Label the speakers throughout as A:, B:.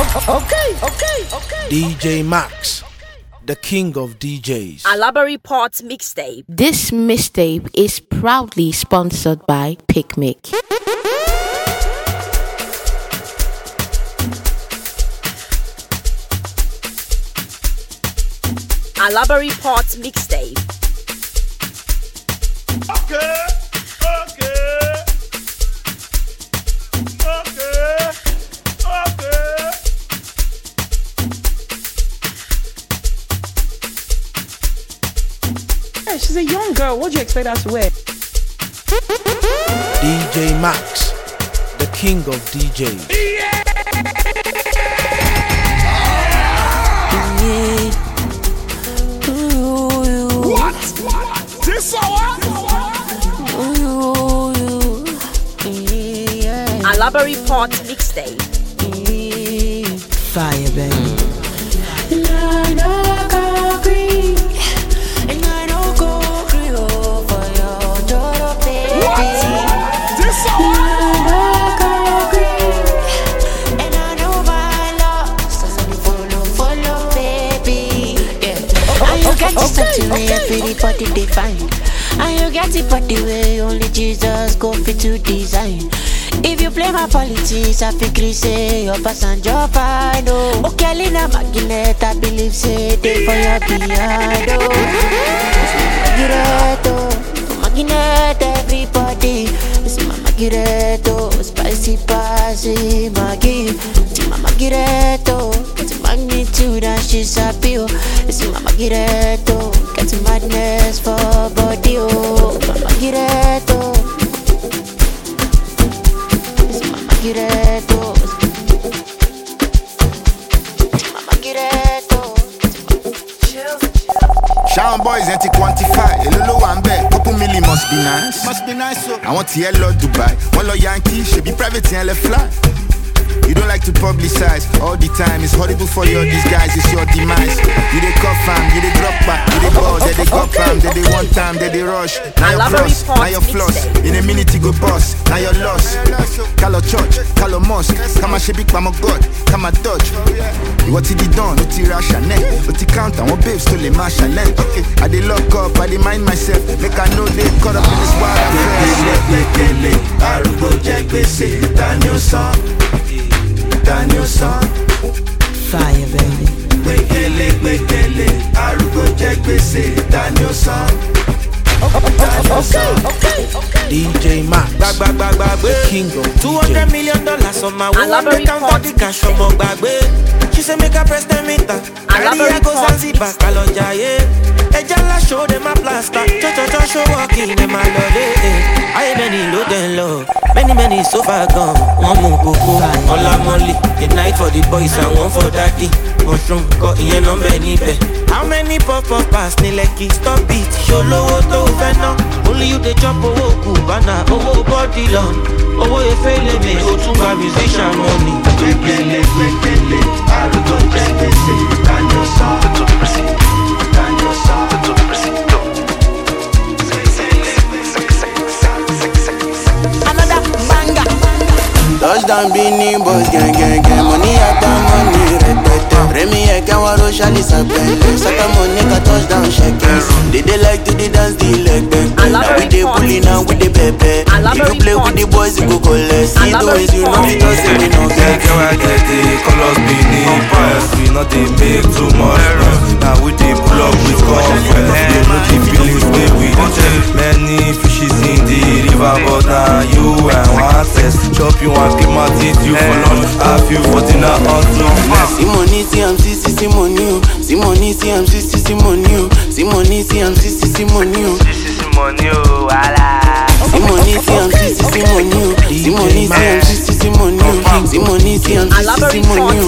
A: Okay. DJ Max, the king of DJs.
B: Alabari Port Mixtape.
C: This mixtape is proudly sponsored by Picnic.
B: Alabari Port Mixtape.
D: Okay.
E: Hey, she's a young girl. What do you expect her to wear?
A: DJ Max, the king of DJs.
D: What? This hour?
B: Alabari Port Mixtape.
F: Fire, baby.
G: Everybody define. And you get it for the way only Jesus go fit to design. If you play my politics, I feel say your passenger fine. Oh, okay, Lina Magnet, I believe say they for your behind. Oh, Magnet, everybody. It's Mama Giretto, spicy passy, Maggie. It's Mama Giretto, it's magnitude and she's happy. It's Mama Giretto, get madness for body. Oh, Mama Giretto. It's Mama Giretto. Mama Giretto.
H: Shawn boys ain't to quantify. Elolo Wambe, couple milli must be nice. Must be nice, so I want to yellow Dubai. One lo Yankee, should be private and let fly. You don't like to publicize all the time. It's horrible for your disguise, it's your demise. You they cut fam, you they drop back, you they ball, they cut fam, they one time, they rush. Now your plus, now your floss. In a minute you go boss, now your loss. Call a church, call a mosque. Come and shape my God, come and touch. What did he done? What he rush and neck? What he count and what babes to the marshal length? Okay, I they lock up, I they mind myself. Make I know they caught up in this wild affair. Daniel son,
F: fire, baby.
H: Wekele, arugo jegbese, Daniel son.
A: Okay. DJ Max, the king of
I: $200
A: DJs.
I: million on my way. They count for the cash from Ogbagbe. She say make a press them meter. Alabari go Zanzibar, Kalojaye. Ejala show them a plaster. Cho show walking them a lode. I many low then low. Many so far gone. One more go. All I'm only. A night for the boys and one for daddy. Mushroom got in on many bed. How many pop pass ni like stop it. Show low to fena. Only you the jump over Cubana. Over body long. Over a failing me. Go to my musician money.
H: Wekele, arugo jegbese, Daniel son. Daniel son.
G: Another banger.
J: Touchdown Bini boys gang money after money repete. Remy Ekawaro Shali Sapele. Saka Monica touchdown shakers. They like to the dance the leg back. Now we dey bully now we dey pepe. If you play with the boys you go collect. See the ways you know it us we no get.
K: I get the colors Bini boys. We not dey make too much noise. Now we dey pull up with conference. They know the feelings wey we dey take. Many fishes in the river, but now you and one test. Chop you and keep my teeth you for lunch. Have you for dinner on two.
J: Simoni CMC Simoni. Simoni CMC Simoni. Simoni CMC Simoni.
K: Simoni wala.
J: Simoni CMC Simoni. Simoni CMC Simoni. Simoni CMC Simoni.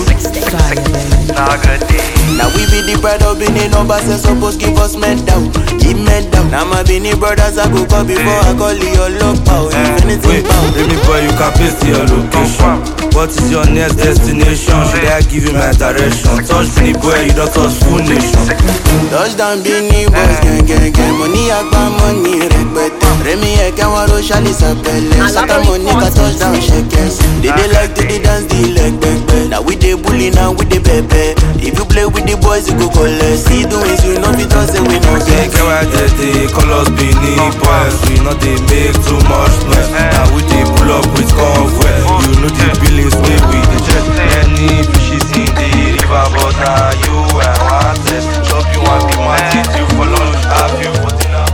J: Now we be the pride of Benin numbers and supposed give us men down. Keep men down. Now my Benin brothers I go call before I call your love power. If anything power.
K: Baby boy you can paste your location. What is your next destination? Should I give you my direction? Touch Benin boy you don't touch full nation.
J: Touchdown Benin boys gang money agba money repete. Remy Ekawaro Shali Sapele. Saka Monica touchdown shakers. They like to the dance the leg back. Now Now we dey bully, now we dey pepe. If you play with the boys, you go collect. See doings, you know we don't say we no get.
K: Get why they call us beneath boys. We know they make too much noise. Now we dey pull up with convoy. You know the billings way we dey jet. Any fishes in the river, but now you and one test. Chop you and be my teeth, you for lunch. Have you for dinner?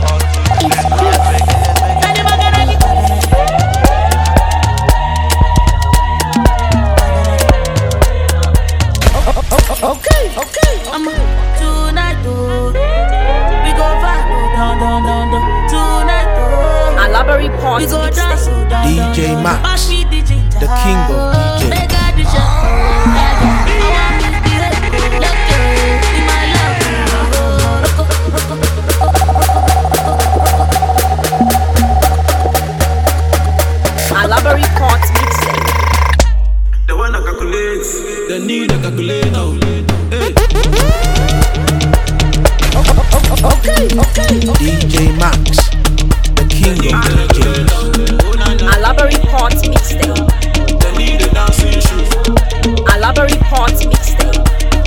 L: Okay. I'm tonight, oh. We go back, down. Tonight, oh.
B: Alaba Report Mixtape.
A: DJ Max, the king of DJ.
B: Alaba Report Mixtape.
I: The one that calculates, the need that calculator.
A: Okay. DJ Max, the king of DJs.
B: Alaba Report Mixtape.
I: The need the dancing shoes.
B: Alaba Report Mixtape.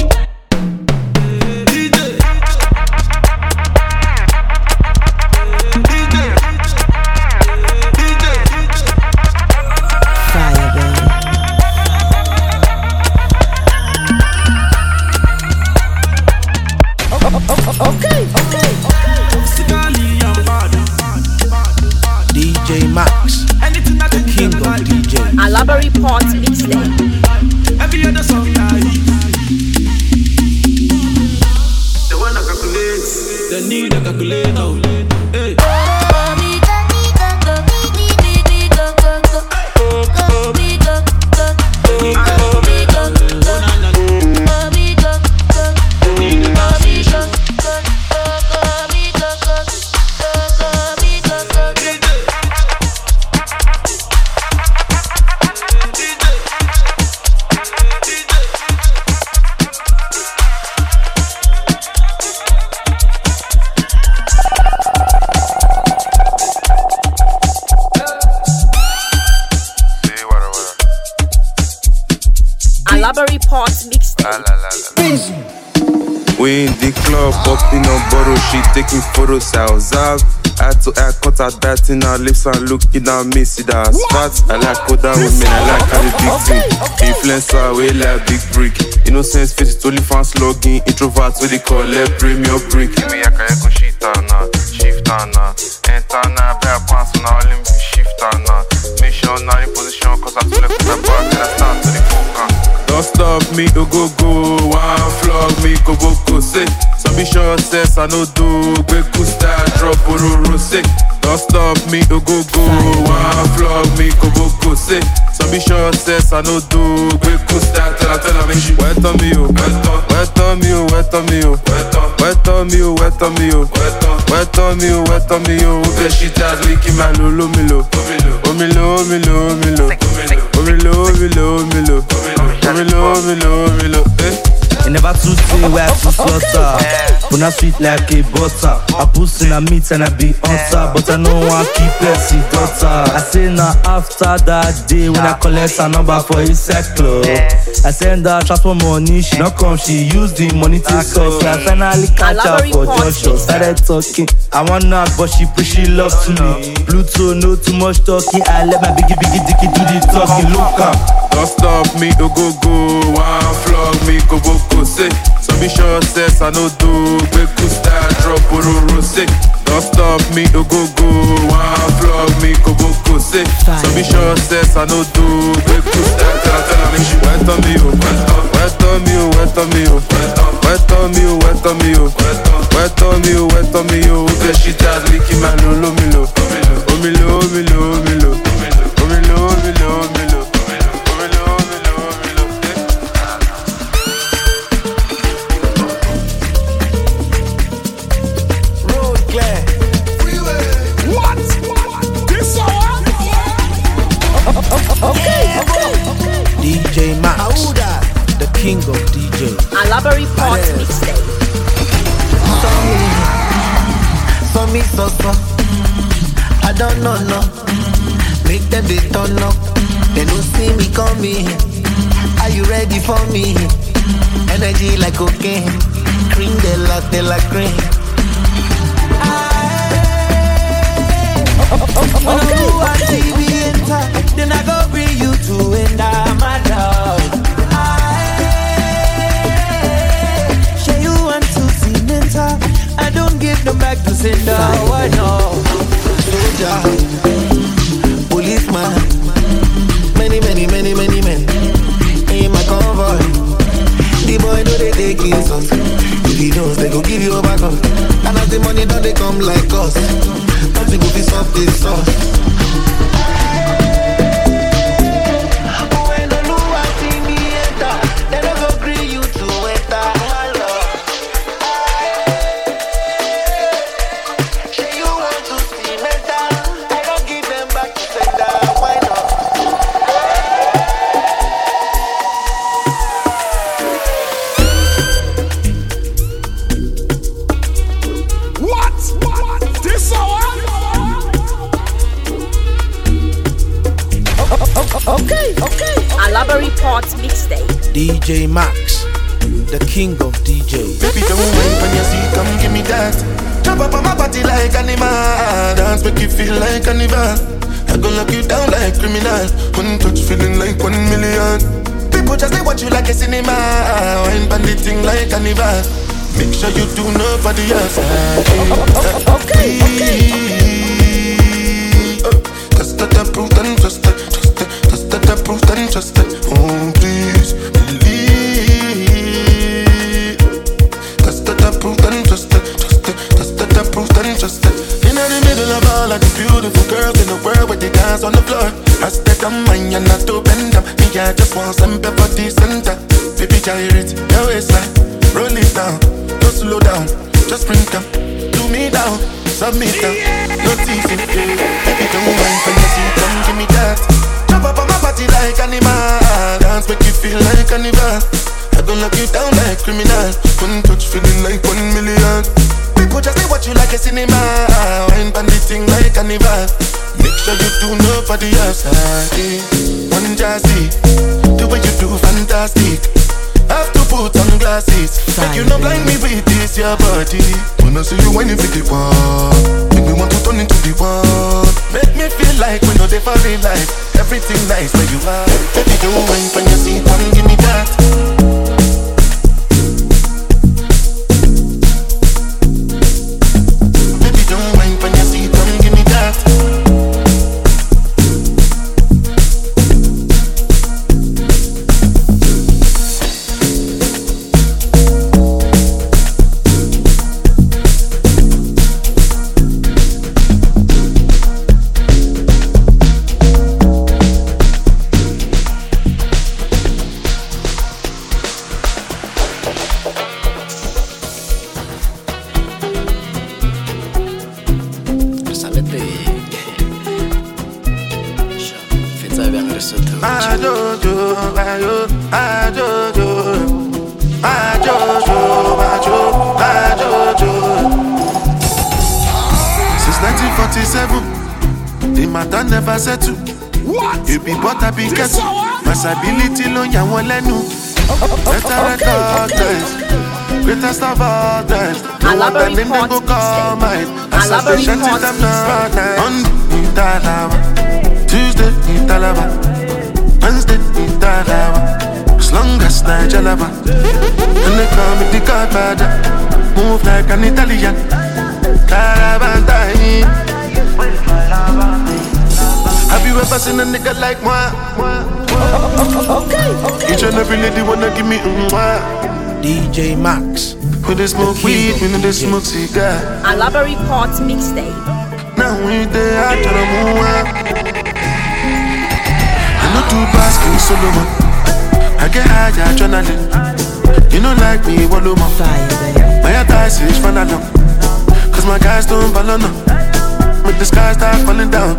F: Fire, baby.
A: Okay. DJ Max, the king of DJs.
B: Alaba Report Mixtape.
I: Every other song the one that calculates, the need that calculator. Hey.
B: Alaba Report Mixtape.
K: We in the club, popping on bottle, she taking photos, sounds out. Had to act, cut out that in her lips and looking at me, see that spot. I like coda women, I like carry big thing. Influencer, we like big brick. Innocence face it only fans logging. Introverts, what they call it, premium brick. Me, I can go shift on enter now, bear pants on all in shift on make sure not in position, cause I told the back and I start to the focus. Don't stop me, go, one flog me, go, say. Some be sure says I no do, quick style, drop, say. Don't stop me, go, one flog me, go, say. Some be sure says I no do, quick style, tell me she wet on me, wet on me, okay, she does licking my lolo, milo.
M: You never too say where to slaughter. When I sweet like a butter, I pussy in a meat and I be on top, but I know I keep Pepsi daughter. I say now after that day when I collect a number for a club, I send her transfer money, she don't come, she use the money to solve. I finally catch her for Joshua, started talking. I want knock, but she push she love to me. Pluto, no too much talking. I let my biggie dicky do the talking. Look up.
K: Don't stop me, go, one flog me, go, say. So be sure says I no do, quick style, drop, say. Don't stop me, go, one flog me, go, say. So be sure says I no do, quick style, tell me she wet on me, wet on me, okay, she does licking my lolo, milo.
A: DJ Max, the king of DJs.
B: Alaba Report Mixtape.
N: For me, so. I don't know, no. Make them they turn up. They don't see me coming. Are you ready for me? Energy like cocaine, cream de la cream.
I: Then I go bring you to end my love. Show you want to see mental. I don't give them back to sender. Why no?
N: Soldier, policeman, many men in my convoy. The boy know they take insult. If he knows they go give you a back up. And as the money don't they come like us. Nothing go be soft this sauce.
B: Alabari Port Mixtape.
A: DJ Max, the king of DJs.
H: Baby, don't wait when you see, come give me that. Jump up on my body like animal. Dance make you feel like carnival. I gon' lock you down like criminal. One touch feeling like 1 million. People just they watch you like a cinema. Wine bandit thing like carnival. Make sure you do nobody else. Okay. Just let the proof and trust it. Just let the proof and trust it. Oh please believe. Just let the proof and trust it. Just let the proof and trust it. In the middle of all of the beautiful girls in the world with the dance on the floor. I step on mine and not to bend up. Me I just want some pepper center. Baby gyrate, your waistline, roll it down. Don't slow down, just bring them. Do me down, submit them. No teasing, baby don't mind when you see, come give me that. Jump up on my body like animal. Dance make you feel like carnival. I gon' lock you down like criminal. One touch feeling like 1 million. People just they watch you like a cinema. Wine bandit thing like carnival. Make sure you do nobody else. One jazzy, the way you do fantastic. Have to put on glasses. Make you not blind me with this your body. When I see you when you feel the wall, make me want to turn into the wall. Make me feel like we know they for real life. Everything nice where you are. Baby don't mind when you see it, come give me that. Baby don't mind when you see it, come give me that. The matter never settle. What? You be but I be kettle. Masability lo ya won lenu. Better recognize. Greatest of all times. No one that name they go call mine. As I say shanty them not nice. Monday Italawa, Tuesday Italawa, Wednesday Italawa. As long as Nigelaba. And they call me the Godfather. Move like an Italian. Carabantine. Have you ever seen a nigga like moi? Okay. Each and every lady wanna give me
A: DJ Max.
H: When they smoke weed, when they smoke cigar.
B: Alabari Port Mixtape.
H: Now we there, I try to move on. I know two bars, can you solo man? I get high, I adrenaline. You know like me, wallow man. My advice is fun along. Cause my guys don't ball on. But the sky start falling down.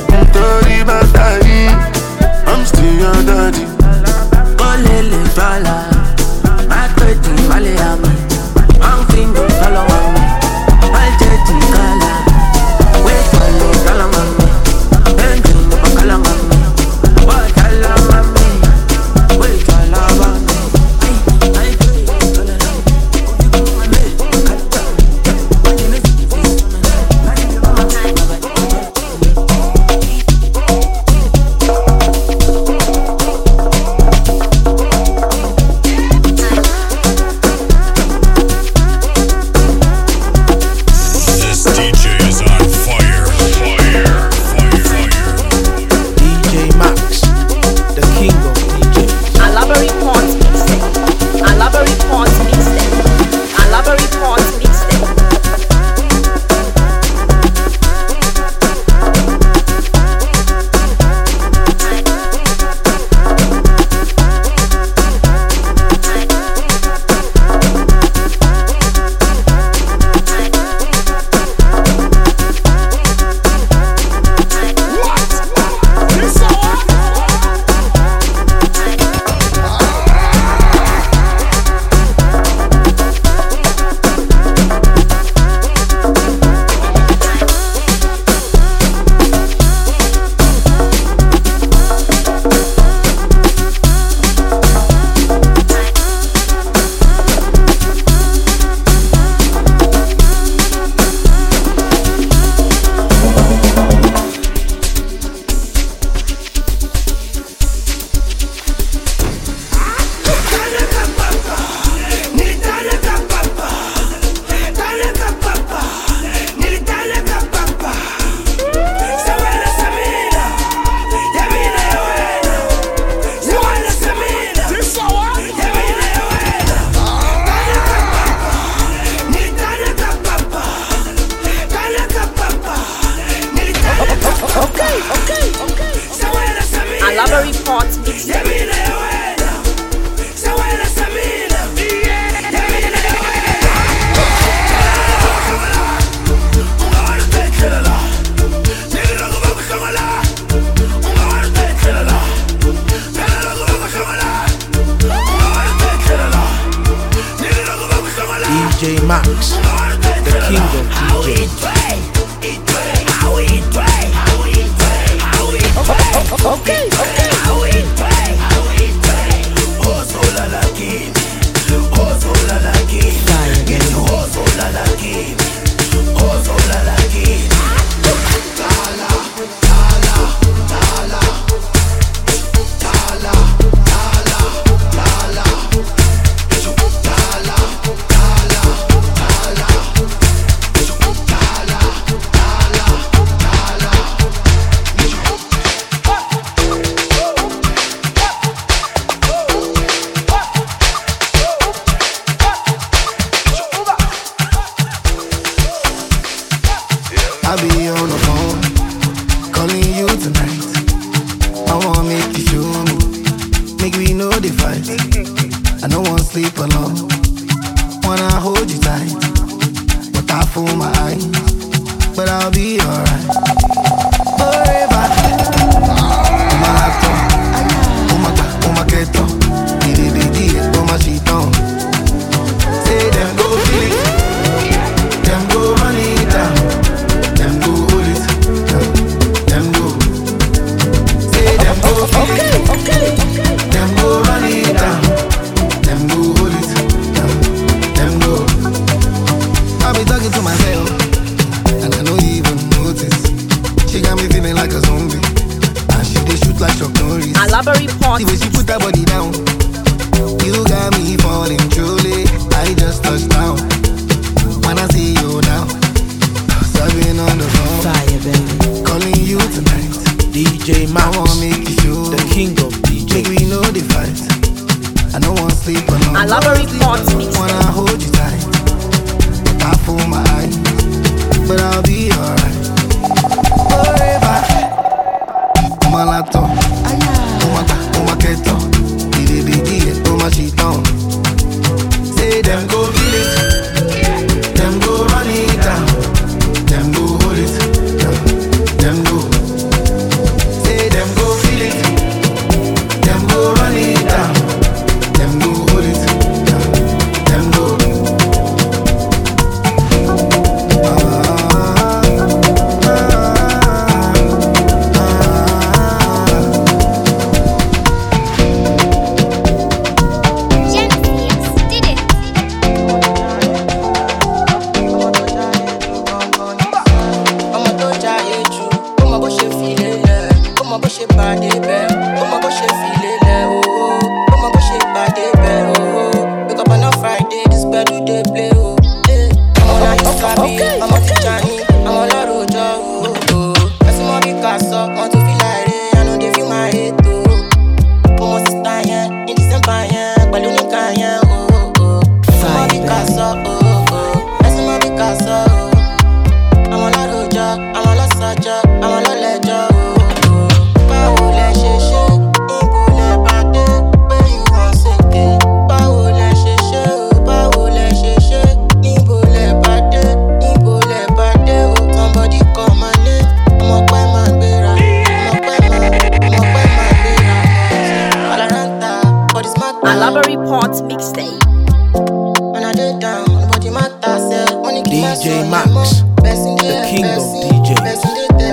H: I'm still your daddy.
I: Olele bala, aketi male ama. I'm thinking follow me. I'll take the color. Wait follow color mama. Engine no color mama. What color mama? Wait
A: Max, the king of DJs.
D: Okay.
N: I'll be on the phone, calling you tonight. I wanna make you show me, make we know the fight. I don't wanna sleep alone, wanna hold you tight, but I fool my eyes, but I'll be alright. Forever, on my laptop, on my keto, on my sheet on. Say them go feel it, them go run it down. Them go hold it, them go. Say them go feel it, them go run it down. Them go hold it, them go. I be talking to myself, and I don't even notice. She got me feeling like a zombie, and she dey shoot like Chuck Norris.
B: Alaba report.
N: The way she put her body down, you got me falling truly. I just touched down, when I see you now. I've been on the phone,
F: Fire, baby.
N: calling you tonight.
A: DJ Max,
N: I wanna make you show
A: the king of DJs.
N: make we know the fight. I don't wanna sleep alone.
B: Alaba report mixtape.
N: Wanna hold you tight, but I fool my eyes, but I'll be alright. Forever, on my laptop, on my keto, on my sheet on. Say them go feel it, them go run it down. Them go hold it, them go. Say them go feel it, them go run it down. Them go hold it, them go.
B: Alaba report mixtape.
A: DJ Max, the king of DJs.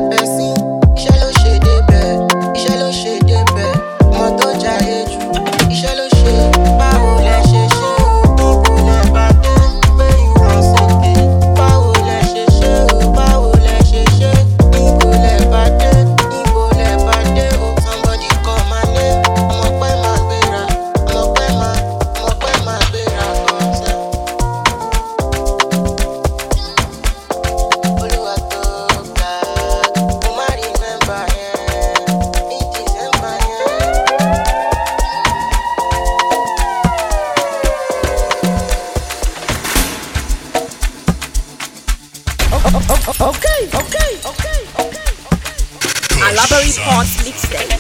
B: Okay. Alaba report mixtape.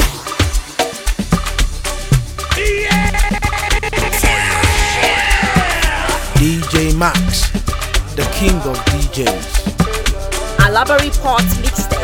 A: DJ Max, the king of DJs.
B: Alaba report mixtape.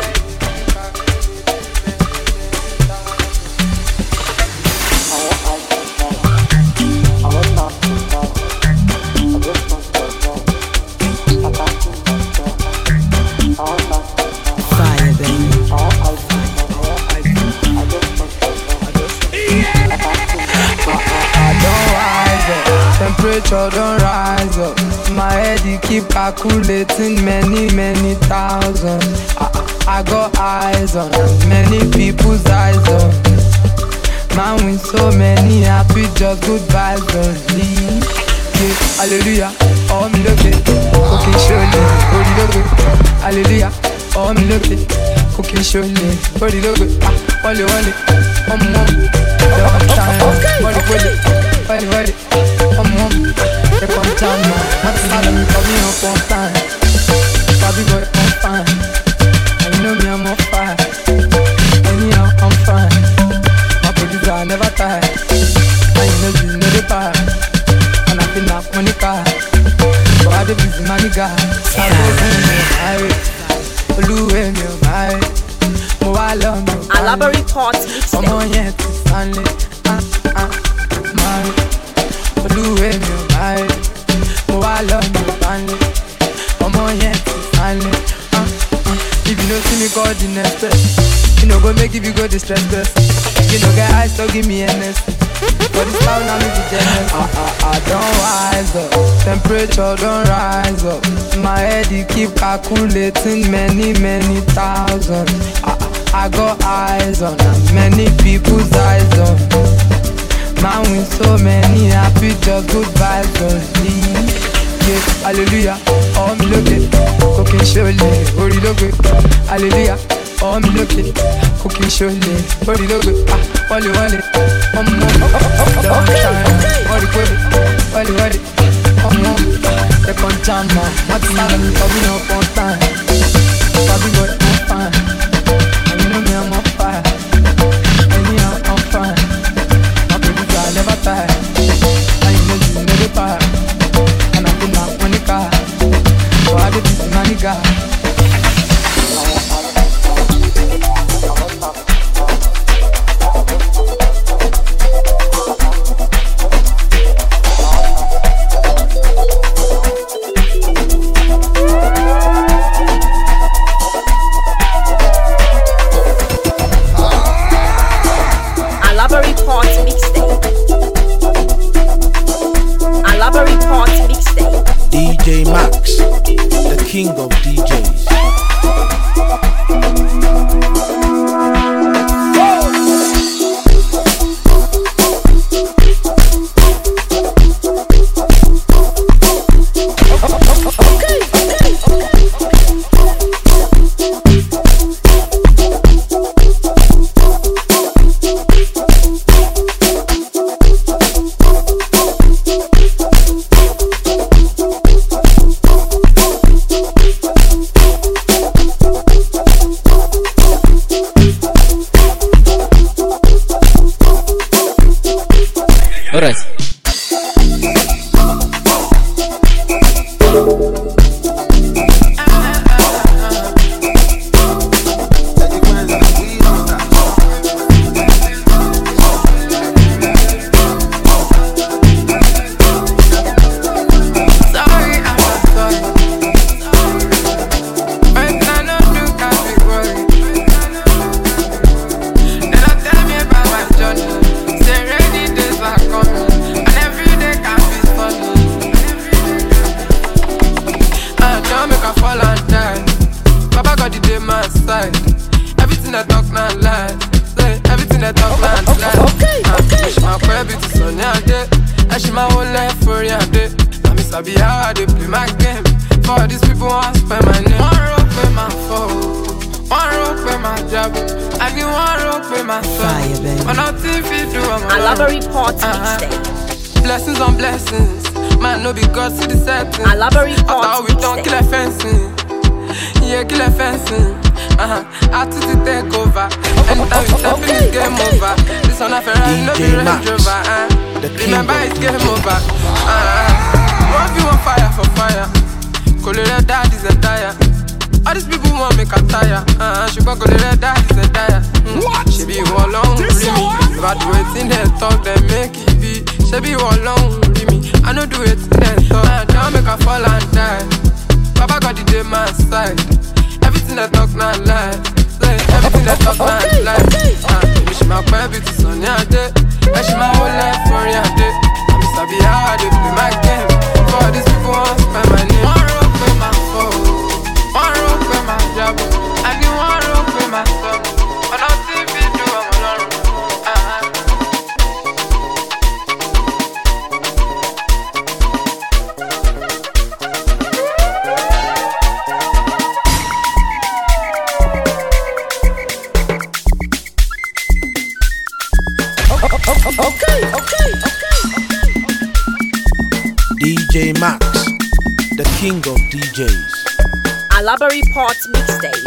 O: temperature don't rise up. My head he keep calculating many thousand. I got eyes on many people's eyes on. Man with so many happy, just good vibes only. Yeah, hallelujah, oh me look it, cooking surely, body look it. Hallelujah, oh me look it, cooking surely, body look it. Wally, the uptime, body, the come down now. What's happening for me up on time? Bobby boy, I'm fine. And you know me, I'm on fire. Anyhow, I'm fine. My producer never tired. And you know the power. And I feel like money car. But I do busy money guy. I go Oluwe mi o my. Mo wa love me.
B: Alabari Port Mixtape.
O: Ọmọ yẹn ti sanle. My. Oluwe mi o my. Mo wa love me sanle. Ọmọ yẹn ti sanle. If you don't see me call the next best, you know go make if you go distress best. You know get eyes so give me NS. But this town now me be jealous. I don't rise up, temperature don't rise up. My head he keep calculating many thousand. I got eyes on many people's eyes on. Man with so many happy, just good vibes only. Yeah, hallelujah, oh me look it, cooking surely, body look it. Hallelujah, oh me look it, cooking surely, body look it. Wally, the come down now. What's happening for me up on time? Bobby boy, I'm fine. And you know me, I'm on fire. Anyhow, I'm fine. My producer never tired. And you know the power. And I feel like money car. So I do this money guy.
B: Alabari Port Mixtape. Alabari Port Mixtape.
A: DJ Max, the king of DJs.
P: Alright.
O: Everything I talk now lie. Everything I talk now lie. She my baby to Sonia day. And she my whole life for ya day. I miss I be how I dey play my game. For these people want spend my name. One rope with my phone, one rope with my job. I give one rope with my soul. But nothing fit do I'm
B: Alabari Port Mixtape.
O: Blessings on blessings. Man no be God see the settings.
B: Alabari Port
O: After we don't kill a fencing. Yeah, kill a fencing. I to take over. Anytime we step in, it's game over. This one a Ferrari, no be Range Rover. Remember, it's game over. One view on fire for fire. Colorado daddy's a tire. All these people want make a tire. She got Colorado daddy's a tire. She be all alone with me. If I do it in their talk, then make it be. She be all alone with me. I don't do it in their talk. Don't make her fall and die. Papa got the day my side. Everything I talk now lie. Everything I talk now lie. She my baby to Sonia day. And she my whole life for ya day. I miss I be how I dey play my
A: DJ Max, the king of DJs.
B: Alaba Report Mixtape.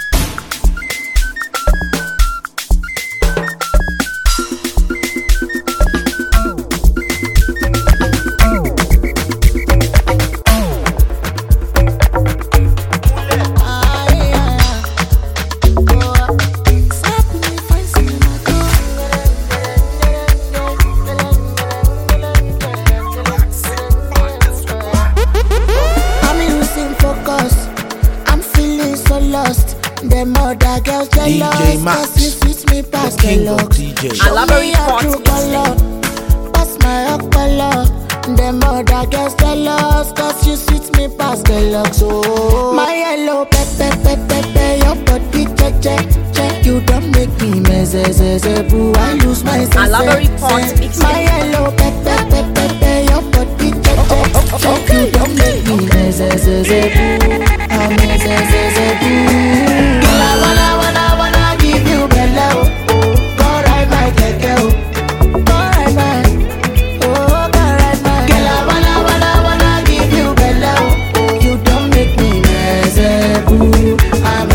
A: DJ Max, the king of DJs.
B: Alaba Report Mixtape.
G: Pass my akpala. Them other girls jealous, cause you sweet me past the locks. Oh, my yellow pepe, your body check. You don't make me boo. I lose my sense.
B: Alaba Report Mixtape.
G: My yellow pepe, your body check. You don't make me boo. I'm boo. Girl, I wanna give you bello. Go ride my keke, go ride my. Oh, go ride my. Girl, I wanna give you bello. You don't make me boo. I'm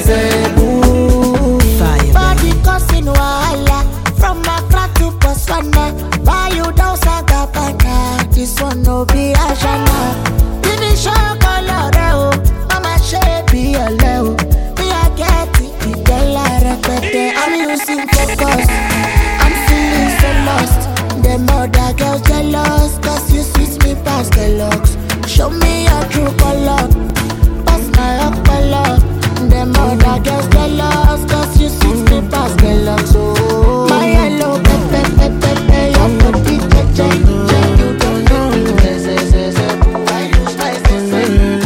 G: boo.
F: Fire.
G: Body causing wahala from Accra to Botswana. Buy you down Sagabana. This one no be Ashana. Finish your color, mama shape be a level. Me I get it, I'm losing focus. I'm feeling so lost. Them other girls jealous, cause you sweet me past the locks. Show me your true color. Pass my color. Them other girls jealous, cause you sweet me past the locks. Oh, my yellow pepe, your body check. You don't know me, I lose my sense.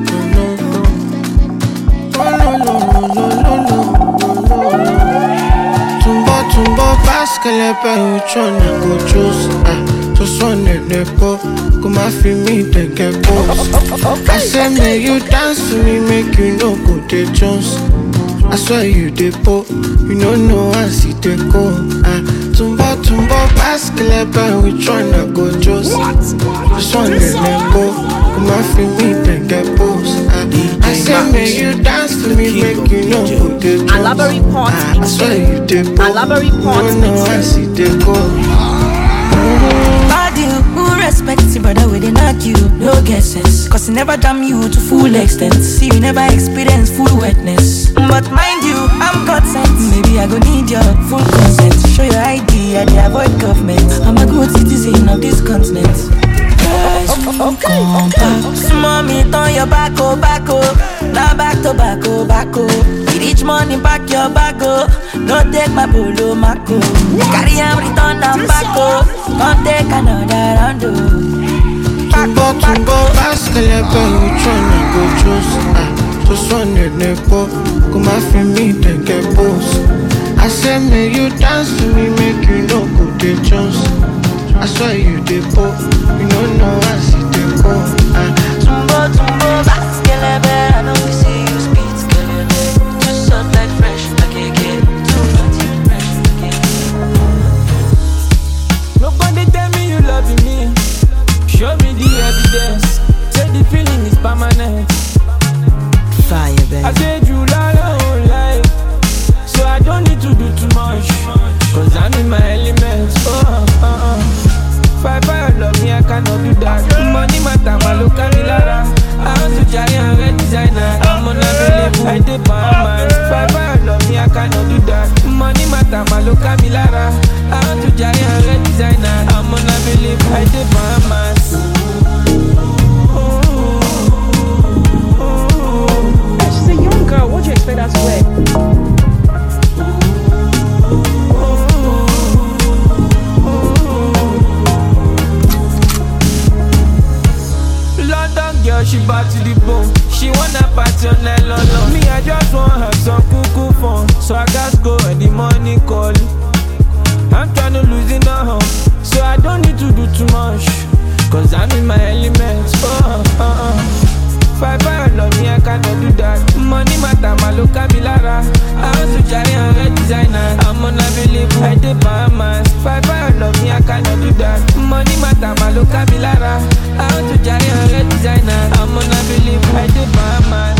P: Tumbo basket, which one I go choose? Just one in the po, come and feel me, then get boss. I say, make you dance to me, make you know go the Jones. I swear you the po, you know I see the go. Tumbo basket, which one I go choose? Just one in the po, come and feel me, then get boss. I say, make you dance to me, make you know go the Jones.
B: Alaba Report
P: I swear you the po,
B: Alaba Report
P: I see the go.
F: Bad you, who respects your brother when they knock you? No guesses, cause he never damn you to full extent. See, you never experience full wetness. But mind you, I'm God sent. Maybe I go need your full consent. Show your ID, I dey avoid government. I'm a good citizen of this continent. Guys, mommy, turn your back, now back to back, With each money, back your back, no take my polo, mako. Carry am, return am back, come take another round,
P: Tumbo basket, which one I go choose? Just one in the po, come and feel me, then get boss. I say, make you dance to me, make you know go the Jones. I swear you the po, you know I see the go.
F: Tumbo basket, I know we see you speed, skeleton. Just soft like fresh, I can't get too much fresh again.
Q: Nobody tell me you loving me. Show me the evidence. Say the feeling is permanent.
F: Fire, baby.
Q: I said you lie the whole life, so I don't need to do too much, cause I'm in my elements. Fire, love me, I cannot do that. Money matter, my look at me lara. I want to giant red designer. I'm unavailable, I dip my mind. Fire, love me, I cannot do that. Money matter, my look at me lara. I want to giant red designer. I'm unavailable, I dip my mind.
E: She's a young girl, what do you expect her to wear?
Q: Girl, she bad to the bone. She wanna party on night long. Me, I just want have some cuckoo fun. So I gotta go when the money call. I'm tryna lose in a home, so I don't need to do too much, cause I'm in my elements. Fire, love me, I cannot do that. Money matter, my look at me lara. I want to carry a red designer. I'm unavailable, I did by my fire love me, I cannot do that. Money matter, my look at me lara. I want to giant red designer. I'm gonna believe I did by my.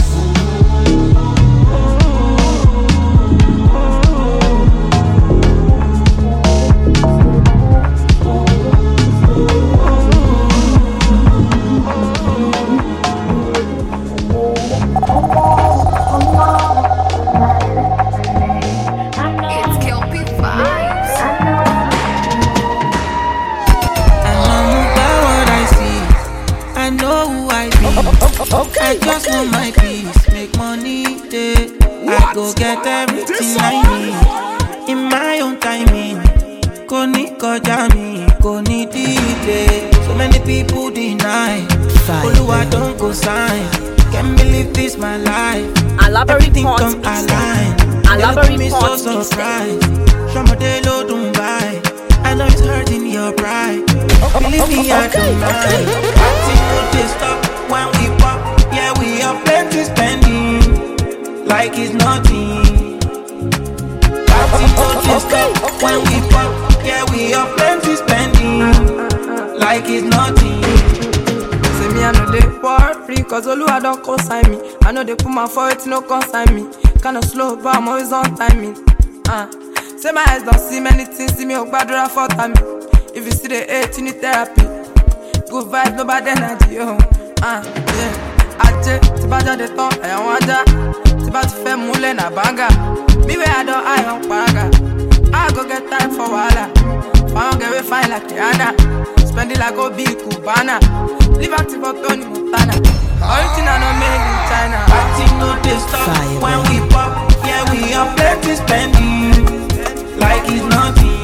F: Okay, I just want my peace, make money day. I go get everything I need in my own timing. Koni kojami, koni delay. So many people deny. Oluwa don't go sign. Can't believe this my life. Everything come align. They me so surprised. Shamadelo don't buy. I know it's hurting your pride. Believe me, I don't mind. I think no they stop. When we pop, yeah, we have plenty spending, like it's nothing. Party don't stop. When we pop, yeah, we have plenty spending, like it's nothing.
O: Say me I know they war free, cause Oluwa don't consign me. I know they put my foot, no consign me. Kinda slow, but I'm always on timing. Say my eyes don't see many things, see me up bad for time. If you see the hate, you need therapy. Good vibe, no bad energy, yo. Yeah, Aje, tiba jade ton, ayan waja. Tiba ti fe mule na banga. Me where I don't, I don't paga. I go get time for wala. Found get we fine like Rihanna. Spend it like go big Cubana. Live at for Tony Montana. Everything I know made in China.
F: I think no they stop. When we pop, yeah, we have plenty spending, like it's nothing.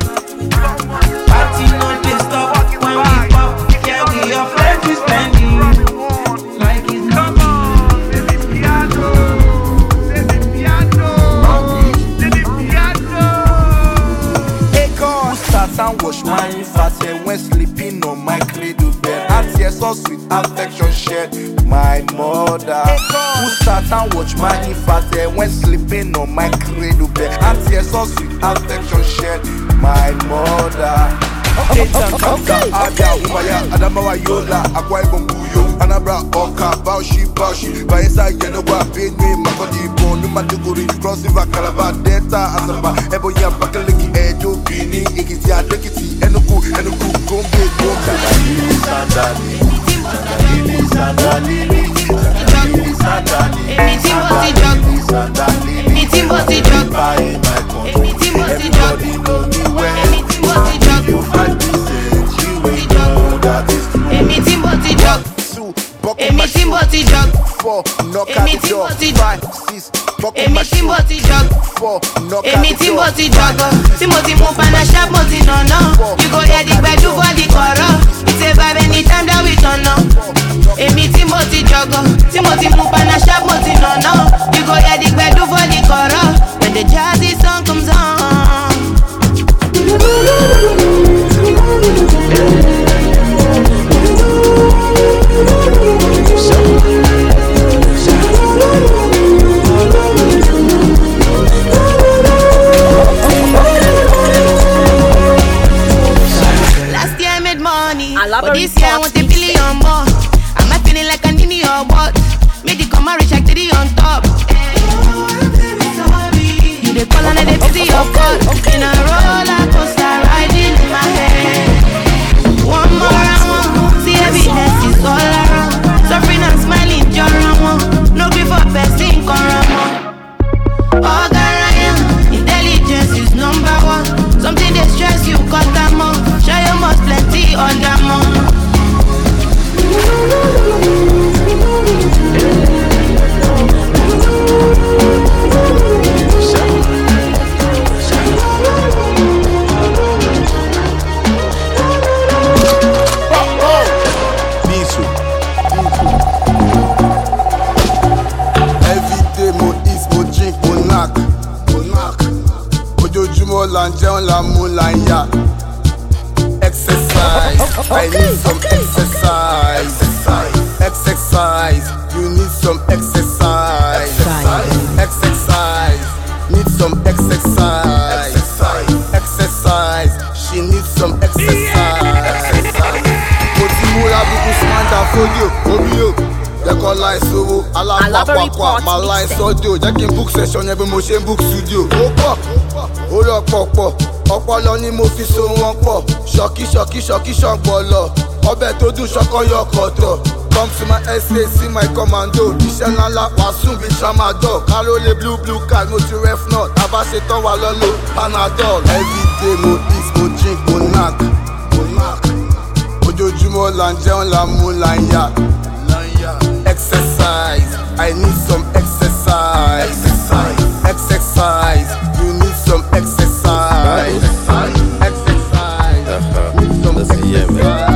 F: I think no they stop. When we pop, yeah, we have plenty spending.
R: And wash my fast when sleeping on my cradle bed. And tears so sweet affection shared my mother. Who sat and watch my fast when sleeping on my cradle bed. And tears so sweet affection shared my mother. Okay. Umaya Adamawa Yola Akwai Bombuyo Anabra Oka Baushi Baesa Yenogwa Benwe Makodi Bon Numatiguri Cross River Calabar Delta Asaba Eboya Bakaliki Edo Bini Ikiti Adekiti Enuku Gombe Sandali
L: Anything but the drug. 4 knock at the door. 5, 6 anything but the drug. 4 knock at the door. Anything but the drug. Timothy move and a sharp Timothy no. You go hear the bed do for the chorus. It's a vibe anytime that we turn up. Anything but the drug. Timothy move and a sharp Timothy no. You go hear the bed do for the chorus. When the jazzy song comes on. Last year I made money, but this year I want $1 billion more. Am I feeling like I need your what? Made the come rich like 3 on top. You the call and they busy your call. In a roller coaster riding in my head. One more round, see evidence is all around. Suffering and smiling, you're wrong. No grief for person, come oh, Garaya, intelligence is number 1. Something they stress you, cut them off. Show you must plenty on them on.
R: Exercise, I need some exercise. You need some exercise. Exercise, need some exercise.
S: láì sówó alápapọ̀ máa láì sọ́dọ̀ jẹ́ kí n book session yẹn bí mo ṣe ń book studio. ó pọ̀ ó lọ pọ̀pọ̀ ọpọlọ ni mo fi so wọn pọ̀ ṣọ̀kí ṣọ̀gbọ̀lọ̀ ọbẹ̀ tó dùn ṣọkọ́yọ̀ kọ̀tọ̀. Come to my SA, see my commando. Iṣẹ́ ńláńlá wà sùn bí tramadol. Kárólé blue card, mo ti ref not. Àbá ṣe tán wà lọ́lọ́ Panadol. Everyday mo eat, mo drink, mo knack. Ojoojúmọ́ là ń jẹun là ń mú là ń yà. Exercise, I need some exercise. Exercise, you need some exercise. Exercise, need some exercise.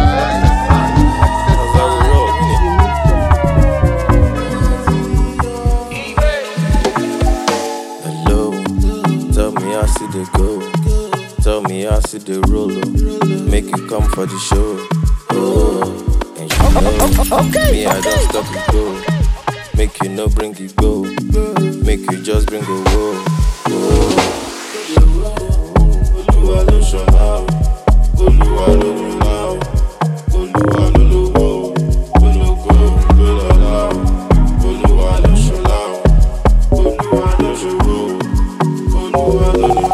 T: They go. Tell me how see the roll, make you come for the show. Oh, and you know, me I don't stop it go. Make you no bring it go. Make you just bring a whoa. Oluwa lo shola, Oluwa lo shola, Oluwa lo lowo, Oluwa lo shola, Oluwa lo shola, Oluwa lo shola, Oluwa lo shola.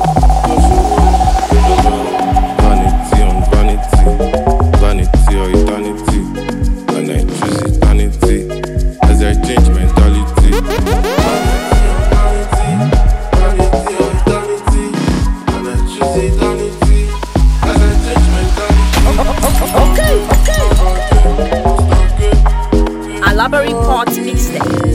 T: Vanity or eternity, and I choose eternity as I change mentality. Vanity or eternity, and I choose eternity as I change mentality.
B: Okay. Alabari Port Mixtape.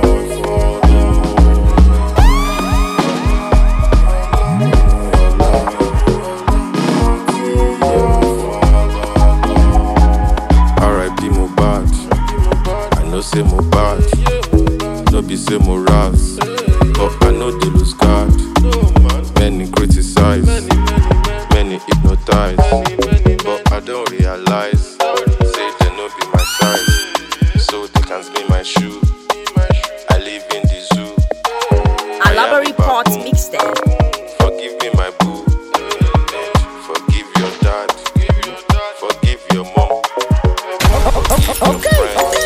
T: Say mo bad, no be say mo ras, but I know they lose guard. Many criticize, many hypnotize, but I don't realize. Say they no be my size, so they can't be my shoe. I live in the zoo.
B: Alabari Port Mixtape.
T: Forgive me my boo, forgive your dad, forgive your mom, forgive your friend.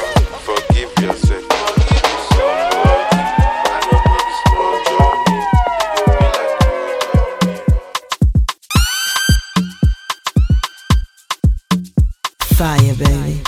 F: Fire, baby.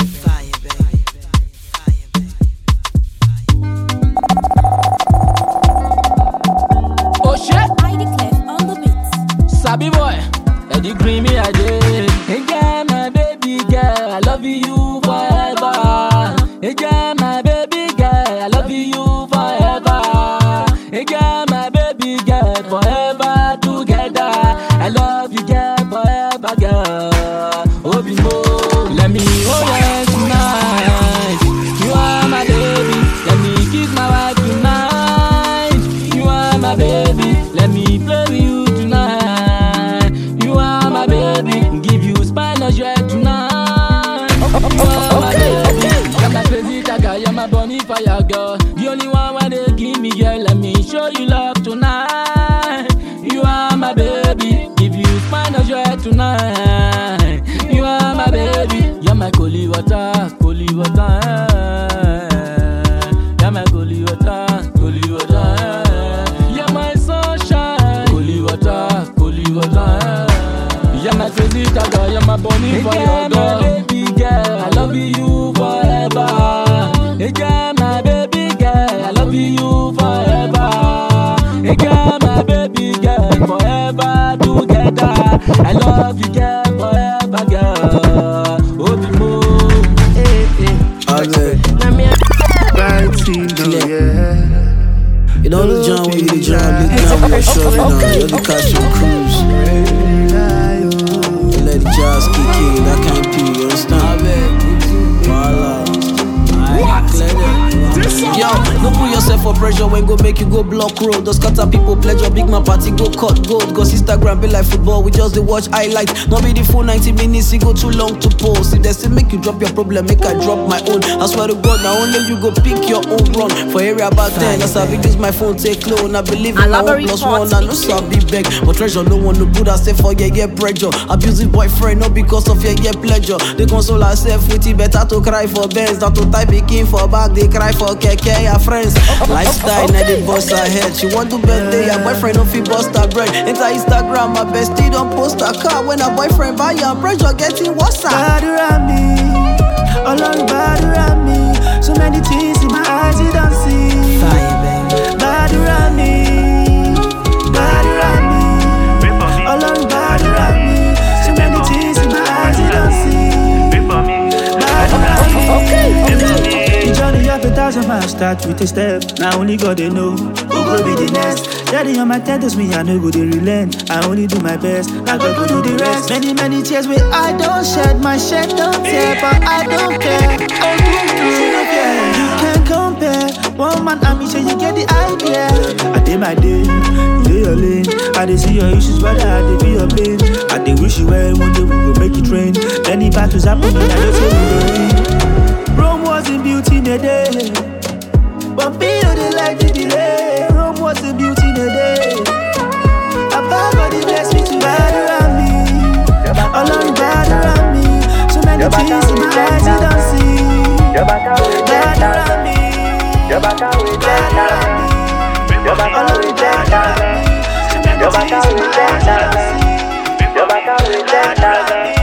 Q: Oh shit! I declare on the beat. Sabi boy, Eddie Green me a day. Hey girl, my baby girl, I love you forever. Hey girl, my baby girl, I love you forever. Hey girl, my baby girl, forever together. I love you, girl, forever, girl. Obi mo. Let me hold you tonight. You are my baby. Let me kiss my wife tonight. You are my baby. Let me play with you tonight. You are my baby. Give you spinal jet tonight. You are my baby. You're my crazy tiger. You're my bunny fire girl. The only one where they give me girl. Let me show you love tonight. You are my baby. Give you spinal jet tonight. You are my baby. You're my holy water, holy water. You're my holy water, holy water. You're my sunshine, holy water, holy water. You're my crazy tiger, you're my bunny for your girl. My baby girl, I love you forever. Hey girl, my baby girl, I love you forever. Hey girl, my baby girl, forever together. I love you, girl, forever, girl.
A: You know the John when you the John, big John when you show it on. You're the costume cruise. You let the jazz kick in, that can't be, you understand? Voila. Yo, don't put yourself for
U: pressure when go make you go block road. Those scatter people pleasure, big man party go cut gold. Cause Instagram be like football, we just dey watch highlights. Not be the full 90 minutes, it go too long to post. If they still make you drop your problem, make I drop my own. I swear to God, now only you go pick your own run. For area about 10, that's how big this my phone take low. And I believe in my own +1, I know so I be back. But treasure no one to put herself for yeah pressure. Abusive boyfriend, not because of yeah pleasure. They console herself with it, better to cry for Benz. Not to type it in for back, they cry for keke, her friends. Lifestyle, now they bust her head. She want to birthday, her boyfriend no fit bust her bread. Enter Instagram, my bestie don't post her car. When her boyfriend buy her pressure, getting what's up?
V: Badura me, along badura me. So many things in my eyes you don't see. Fire, baby. Badura me, along badura me. So many things in my eyes you don't see. Badura me. The journey of 1,000 miles start with a step. Now only God they know who will be the next. Daddy on my tenders, me I know go they relent. I only do my best, now God go do the rest. Many tears where I don't shed, my shed don't tear, but I don't care. You can't compare. One man and me, so you get the idea. I did my day, you do your lane. I did see your issues, but I did feel your pain. I did wish you well, one day we go make it rain. Many battles happening, I don't say we go win. Rome was in beauty in a day, but people they like the delay. Rome was in beauty in a day. Body bless me to bad around me. Alone bad around me. So many things in my eyes you don't see. Bad around me. Bad around me. Alone bad around me. So many things in my eyes you don't see. Bad around me.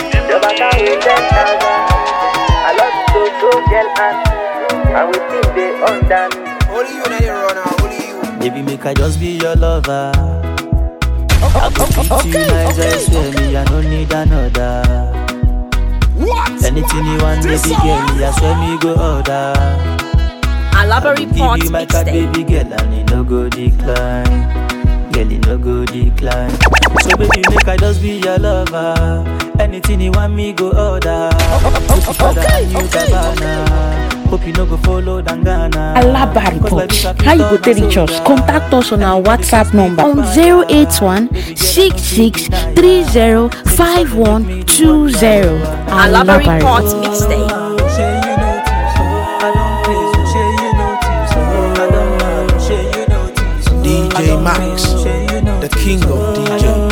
W: I love to go girl and we think they undone.
X: Only you now you run, only you.
M: Baby, make I just be your lover. I go treat you nice, I swear me, I don't need another. What? Anything you want, baby girl, me, I swear me go order.
B: Alabari Port
M: give you my card, baby girl, and it no go decline. Girl, it no go decline. So baby, make I just be your lover. Anything you want, me go order. Put father and you Gabbana. Hope you no go follow Dangana.
C: Alabari Port. How you go reach us? Contact us on our WhatsApp number on 081 66 30 5120.
B: Alabari Port Mixtape.
A: DJ Max, the king of DJs.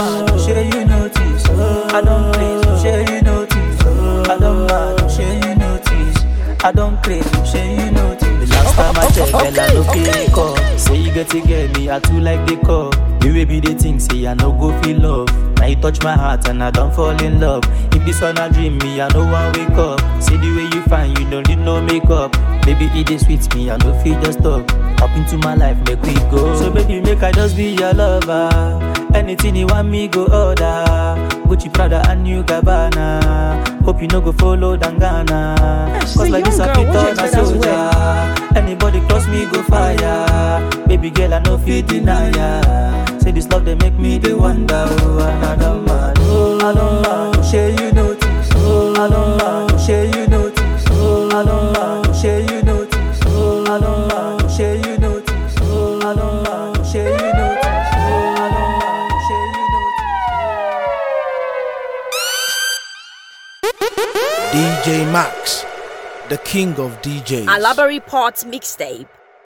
M: I don't play, share you notice. I don't mind, share you notice. I don't play, share you notice. The last time I checked, I no feel call. Say you get to get me, I too like the call. You will be the thing, say I no go feel love. Now you touch my heart and I don't fall in love. If this one a dream, me I no one wake up. See the way you find, you don't need no makeup. Baby, it is sweet me, I no feel just talk. Up into my life, make we go. So baby, make I just be your lover. Anything you want me go order. Gucci, Prada and New Gabbana. Hope you no go follow Dangana. Cause like this I fit on a soldier. Anybody cross me go fire. Baby girl I no fit deny ya. Say this love they make me they wonder. Oh, and I don't mind. Oh, I don't mind. Share you notice. Oh, I don't mind. Share you notice. Oh, I don't mind. Share you notice. Oh, I don't mind. Share you notice. Oh, I don't mind. Share you notice.
A: DJ Max, the king of DJs.
B: Alabari Port Mixtape.